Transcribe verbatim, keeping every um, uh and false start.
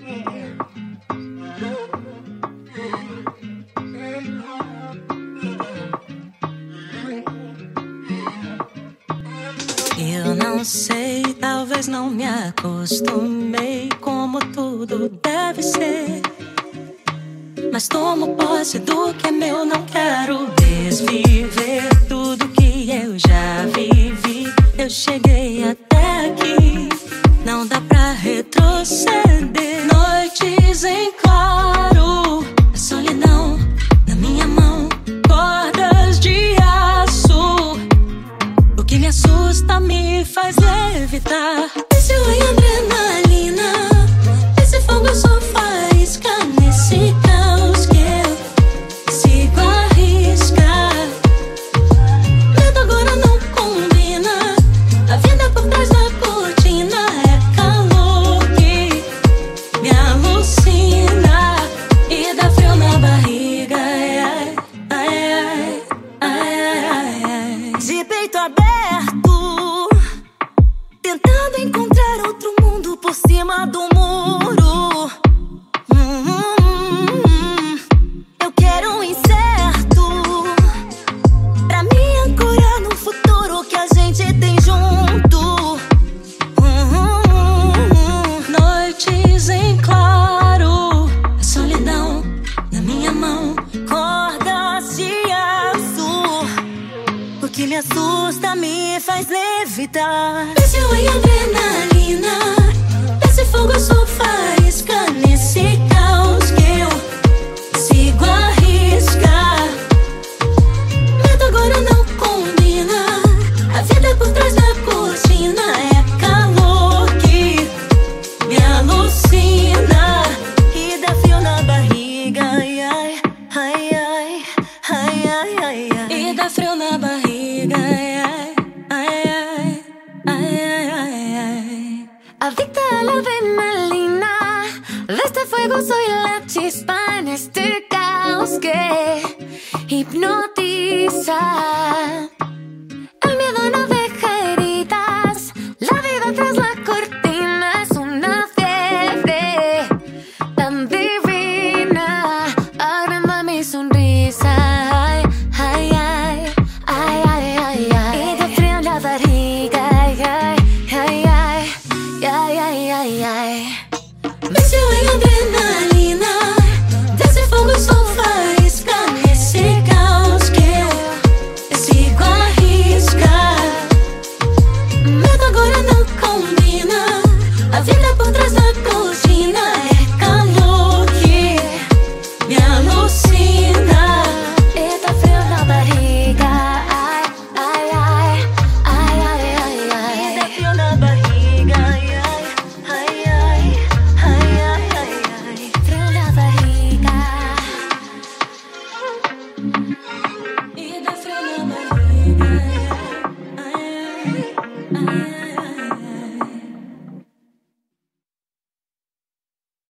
Eu não sei, talvez não me acostumei como tudo deve ser, mas tomo posse do que é meu, não quero desviver tudo que eu já vivi. Eu cheguei até aqui, não dá pra retroceder. Noites em claro, a solidão na minha mão, cordas de aço. O que me assusta me faz levitar. Vício em adrenalina, esse fogo eu sou faísca nesse caos que eu sigo a riscar. Medo agora não combina, a vida por trás da cortina é calor que me alucina e dá frio na barriga. Ai, ai, ai, ai, ai, ai. De peito aberto, tentando encontrar outro mundo por cima do muro. Hum, hum, hum. Eu quero um incerto pra me ancorar no futuro que a gente tem junto. Hum, hum, hum. Noites em claro, a solidão na minha mão, cordas de aço. O que me assusta me faz levitar. Vício em adrenalina, esse fogo eu sou faísca nesse caos que eu sigo a riscar. Medo agora não combina, a vida é por trás da cortina é calor que me alucina e dá frio na barriga. Ai, ai, ai, ai, ai, ai, ai, ai. E dá frio na barriga. Ai, ai, ai, ai, ai, ai. Adicta a la adrenalina, de este fuego soy la chispa en este caos que hipnotiza. El miedo no deja heridas, la vida tras la cortina es una fiebre tan divina, agranda mi sonrisa. Ay, ay, ay, ay, ay, ay, ay. Y da frío en la barriga. Ay, ay, ay, ay, ay, ay, ay, ay. Vício em adrenalina.